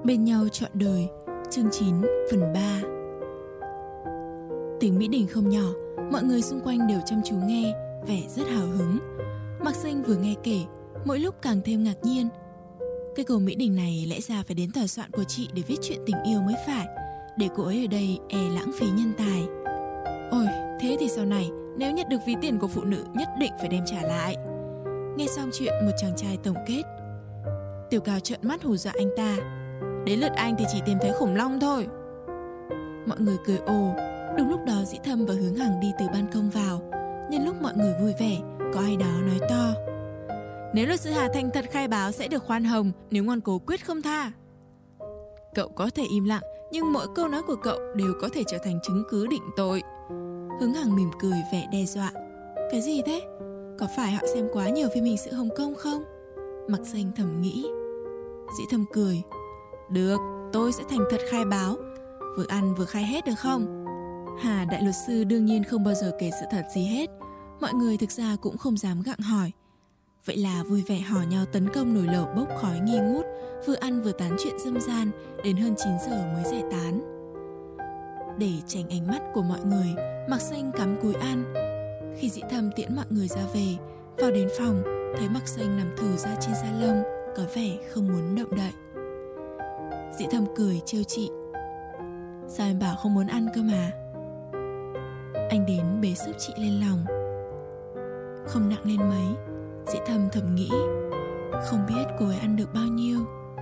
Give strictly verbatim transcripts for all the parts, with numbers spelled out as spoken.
Bên nhau trọn đời, chương chín phần ba. Tiếng Mỹ Đình không nhỏ, mọi người xung quanh đều chăm chú nghe, vẻ rất hào hứng. Mạc Xanh vừa nghe kể, mỗi lúc càng thêm ngạc nhiên. Cái câu Mỹ Đình này lẽ ra phải đến tòa soạn của chị để viết chuyện tình yêu mới phải, để cô ấy ở đây e lãng phí nhân tài. Ôi, thế thì sau này nếu nhận được ví tiền của phụ nữ nhất định phải đem trả lại. Nghe xong chuyện, một chàng trai tổng kết. Tiểu Cao trợn mắt hù dọa anh ta. Đến lượt anh thì chỉ tìm thấy khủng long thôi. Mọi người cười ồ. Đúng lúc đó Dĩ Thâm và Hướng Hằng đi từ ban công vào. Nhân lúc mọi người vui vẻ, có ai đó nói to: Nếu luật sư Hà thành thật khai báo sẽ được khoan hồng, nếu ngoan cố quyết không tha. Cậu có thể im lặng, nhưng mỗi câu nói của cậu đều có thể trở thành chứng cứ định tội. Hướng Hằng mỉm cười vẻ đe dọa. Cái gì thế? Có phải họ xem quá nhiều phim hình sự Hồng Kông không? Mạc Xanh thầm nghĩ. Dĩ Thâm cười. Được, tôi sẽ thành thật khai báo. Vừa ăn vừa khai hết được không? Hà đại luật sư đương nhiên không bao giờ kể sự thật gì hết. Mọi người thực ra cũng không dám gặng hỏi. Vậy là vui vẻ hò nhau tấn công nồi lẩu bốc khói nghi ngút, vừa ăn vừa tán chuyện dâm gian, đến hơn chín giờ mới giải tán. Để tránh ánh mắt của mọi người, Mạc Xanh cắm cúi ăn. Khi Dĩ Thâm tiễn mọi người ra về, vào đến phòng, thấy Mạc Xanh nằm thừ ra trên sa lông, có vẻ không muốn động đậy. Dĩ Thâm cười trêu chị. Sao em bảo không muốn ăn cơ mà? Anh đến bế xếp chị lên lòng. Không nặng lên mấy. Dĩ Thâm thầm nghĩ, không biết cô ấy ăn được bao nhiêu.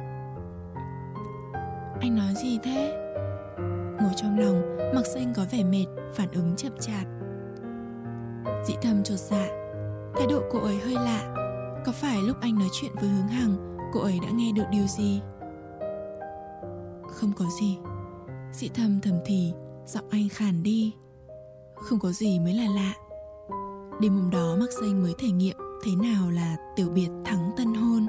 Anh nói gì thế? Ngồi trong lòng, Mạc Xanh có vẻ mệt, phản ứng chậm chạp. Dĩ Thâm chột dạ. Thái độ cô ấy hơi lạ. Có phải lúc anh nói chuyện với Hướng Hằng, cô ấy đã nghe được điều gì? Không có gì. Dĩ Thâm thầm thì, giọng anh khàn đi. Không có gì mới là lạ. Đêm hôm đó Mạc Xanh mới thể nghiệm thế nào là tiểu biệt thắng tân hôn.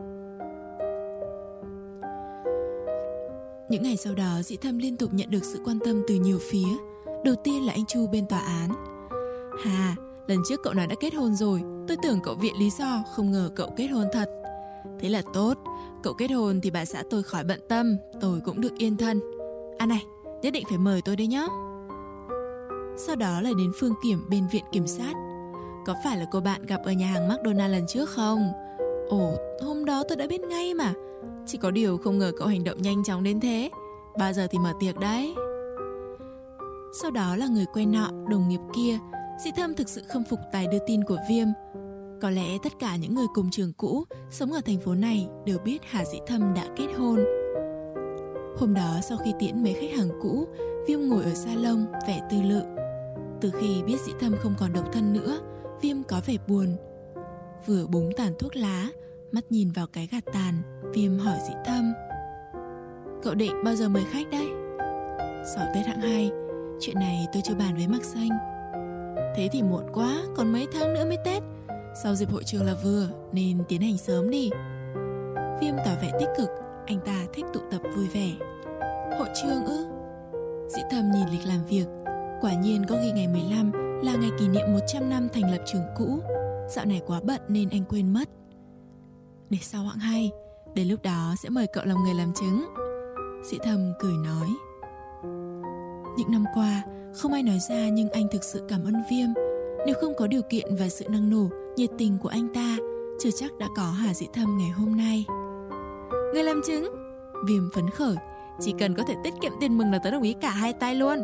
Những ngày sau đó, Dĩ Thâm liên tục nhận được sự quan tâm từ nhiều phía. Đầu tiên là anh Chu bên tòa án. Hà, lần trước cậu nói đã kết hôn rồi, tôi tưởng cậu viện lý do, không ngờ cậu kết hôn thật. Thế là tốt, cậu kết hôn thì bà xã tôi khỏi bận tâm, tôi cũng được yên thân. À này, nhất định phải mời tôi đấy nhá. Sau đó là đến Phương Kiểm bên viện kiểm sát. Có phải là cô bạn gặp ở nhà hàng McDonald lần trước không? Ồ, hôm đó tôi đã biết ngay mà. Chỉ có điều không ngờ cậu hành động nhanh chóng đến thế. Bao giờ thì mở tiệc đấy? Sau đó là người quen nọ, đồng nghiệp kia. Dĩ Thâm thực sự khâm phục tài đưa tin của Viêm. Có lẽ tất cả những người cùng trường cũ sống ở thành phố này đều biết Hà Dĩ Thâm đã kết hôn. Hôm đó sau khi tiễn mấy khách hàng cũ, Viêm ngồi ở salon vẻ tư lự. Từ khi biết Dĩ Thâm không còn độc thân nữa, Viêm có vẻ buồn. Vừa búng tàn thuốc lá, mắt nhìn vào cái gạt tàn, Viêm hỏi Dĩ Thâm: Cậu định bao giờ mời khách đấy? Sau Tết hạng hai. Chuyện này tôi chưa bàn với Mạc Xanh. Thế thì muộn quá, còn mấy tháng nữa mới Tết. Sau dịp hội trường là vừa, nên tiến hành sớm đi. Viêm tỏ vẻ tích cực, anh ta thích tụ tập vui vẻ. Hội trường ư? Dĩ Thâm nhìn lịch làm việc. Quả nhiên có ghi ngày mười lăm là ngày kỷ niệm một trăm năm thành lập trường cũ. Dạo này quá bận nên anh quên mất. Để sau hạng hai, đến lúc đó sẽ mời cậu làm người làm chứng. Dĩ Thâm cười nói. Những năm qua, không ai nói ra nhưng anh thực sự cảm ơn Viêm. Nếu không có điều kiện và sự năng nổ, nhiệt tình của anh ta, chưa chắc đã có Hà Dĩ Thâm ngày hôm nay. Người làm chứng? Viêm phấn khởi. Chỉ cần có thể tiết kiệm tiền mừng là tớ đồng ý cả hai tay luôn.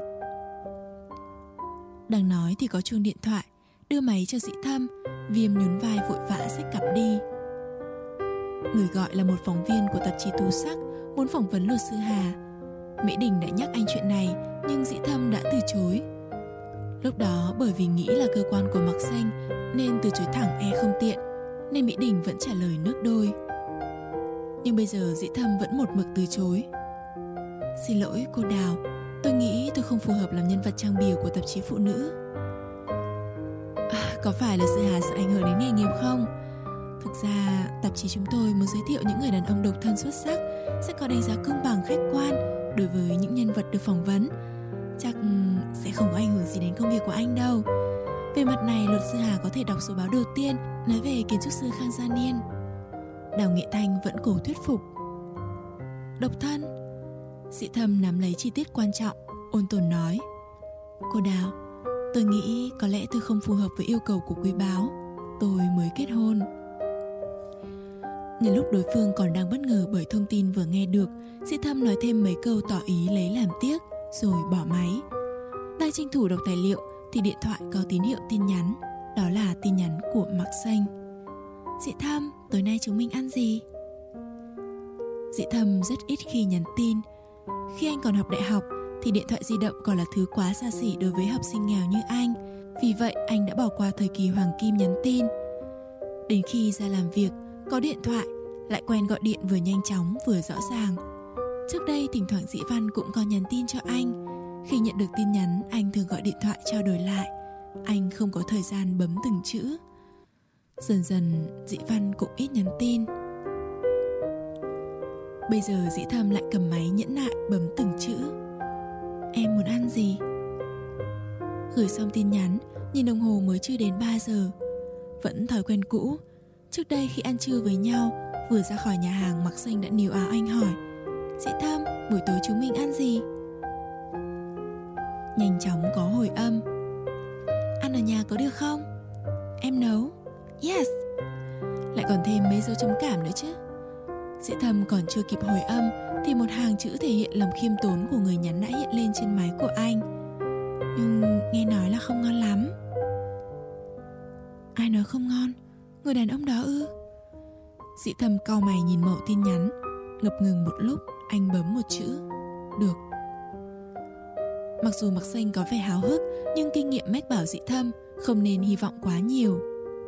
Đang nói thì có chuông điện thoại. Đưa máy cho Dĩ Thâm. Viêm nhún vai vội vã xách cặp đi. Người gọi là một phóng viên của tạp chí Tú Sắc, muốn phỏng vấn luật sư Hà. Mỹ Đình đã nhắc anh chuyện này, nhưng Dĩ Thâm đã từ chối. Lúc đó bởi vì nghĩ là cơ quan của Mạc Xanh nên từ chối thẳng e không tiện, nên Mỹ Đình vẫn trả lời nước đôi. Nhưng bây giờ Dĩ Thâm vẫn một mực từ chối. Xin lỗi cô Đào, tôi nghĩ tôi không phù hợp làm nhân vật trang bìa của tạp chí phụ nữ. À, có phải là sự Hà sợ ảnh hưởng đến nghề nghiệp không? Thực ra tạp chí chúng tôi muốn giới thiệu những người đàn ông độc thân xuất sắc, sẽ có đánh giá công bằng khách quan đối với những nhân vật được phỏng vấn. Chắc sẽ không có ảnh hưởng gì đến công việc của anh đâu. Về mặt này, luật sư Hà có thể đọc số báo đầu tiên nói về kiến trúc sư Khang Gia Niên. Đào Nghệ Thanh vẫn cố thuyết phục. độc thân. Sĩ Thâm nắm lấy chi tiết quan trọng, ôn tồn nói: Cô Đào, tôi nghĩ có lẽ tôi không phù hợp với yêu cầu của quý báo. Tôi mới kết hôn. Nhân lúc đối phương còn đang bất ngờ bởi thông tin vừa nghe được, Sĩ Thâm nói thêm mấy câu tỏ ý lấy làm tiếc, rồi bỏ máy. Đang tranh thủ đọc tài liệu thì điện thoại có tín hiệu tin nhắn. Đó là tin nhắn của Mạc Xanh. Sĩ Thâm, tối nay chúng mình ăn gì? Sĩ Thâm rất ít khi nhắn tin. Khi anh còn học đại học thì điện thoại di động còn là thứ quá xa xỉ đối với học sinh nghèo như anh. Vì vậy anh đã bỏ qua thời kỳ hoàng kim nhắn tin. Đến khi ra làm việc, có điện thoại, lại quen gọi điện vừa nhanh chóng vừa rõ ràng. Trước đây thỉnh thoảng Dĩ Văn cũng có nhắn tin cho anh. Khi nhận được tin nhắn, anh thường gọi điện thoại trao đổi lại. Anh không có thời gian bấm từng chữ. Dần dần Dĩ Văn cũng ít nhắn tin. Bây giờ Dĩ Thâm lại cầm máy nhẫn nại bấm từng chữ. Em muốn ăn gì? Gửi xong tin nhắn, nhìn đồng hồ mới chưa đến ba giờ. Vẫn thói quen cũ. Trước đây khi ăn trưa với nhau, vừa ra khỏi nhà hàng, Mạc Xanh đã níu áo anh hỏi: Dĩ Thâm, buổi tối chúng mình ăn gì? Nhanh chóng có hồi âm: Ăn ở nhà có được không? Em nấu. Yes. Lại còn thêm mấy dấu chấm cảm nữa chứ. Dĩ Thâm còn chưa kịp hồi âm thì một hàng chữ thể hiện lòng khiêm tốn của người nhắn đã hiện lên trên máy của anh. Nhưng nghe nói là không ngon lắm. Ai nói không ngon? Người đàn ông đó ư? Dĩ Thâm cau mày nhìn mẫu tin nhắn. Ngập ngừng một lúc, anh bấm một chữ: được. Mặc dù Mạc Xanh có vẻ háo hức, nhưng kinh nghiệm mách bảo Dĩ Thâm không nên hy vọng quá nhiều.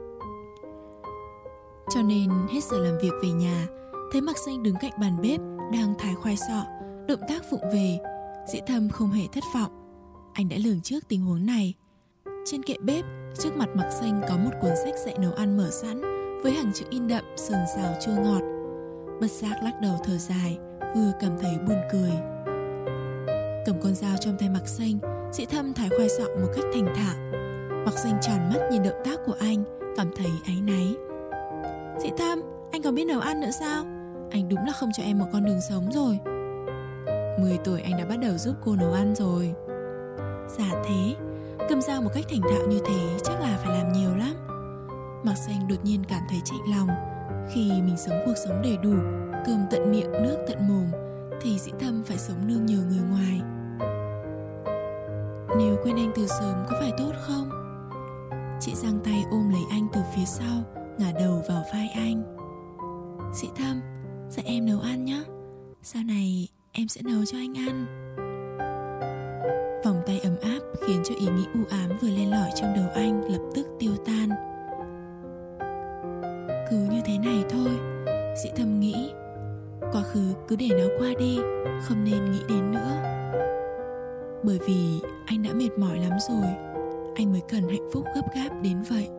Cho nên hết giờ làm việc về nhà, thấy Mạc Xanh đứng cạnh bàn bếp đang thái khoai sọ, động tác vụng về, Dĩ Thâm không hề thất vọng. Anh đã lường trước tình huống này. Trên kệ bếp, trước mặt Mạc Xanh có một cuốn sách dạy nấu ăn mở sẵn với hàng chữ in đậm sườn xào chua ngọt. Bất giác lắc đầu thở dài, vừa cảm thấy buồn cười. Cầm con dao trong tay Mạc Xanh, Dĩ Thâm thái khoai sọ một cách thành thạo. Mạc Xanh tròn mắt nhìn động tác của anh, cảm thấy áy náy. Dĩ Thâm, anh còn biết nấu ăn nữa sao? Anh đúng là không cho em một con đường sống rồi. Mười tuổi anh đã bắt đầu giúp cô nấu ăn rồi. Dạ thế, cầm dao một cách thành thạo như thế chắc là phải làm nhiều lắm. Mạc Xanh đột nhiên cảm thấy chạnh lòng. Khi mình sống cuộc sống đầy đủ, cơm tận miệng, nước tận mồm, thì Dĩ Thâm phải sống nương nhờ người ngoài. Nếu quên anh từ sớm có phải tốt không? Chị giang tay ôm lấy anh từ phía sau, ngả đầu vào vai anh. Dĩ Thâm, dạy em nấu ăn nhé. Sau này em sẽ nấu cho anh ăn. Vòng tay ấm áp khiến cho ý nghĩ u ám vừa len lỏi trong đầu anh lập tức tiêu tan. Cứ như thế này thôi, Dĩ Thâm nghĩ. Quá khứ cứ để nó qua đi, không nên nghĩ đến nữa. Bởi vì anh đã mệt mỏi lắm rồi, anh mới cần hạnh phúc gấp gáp đến vậy.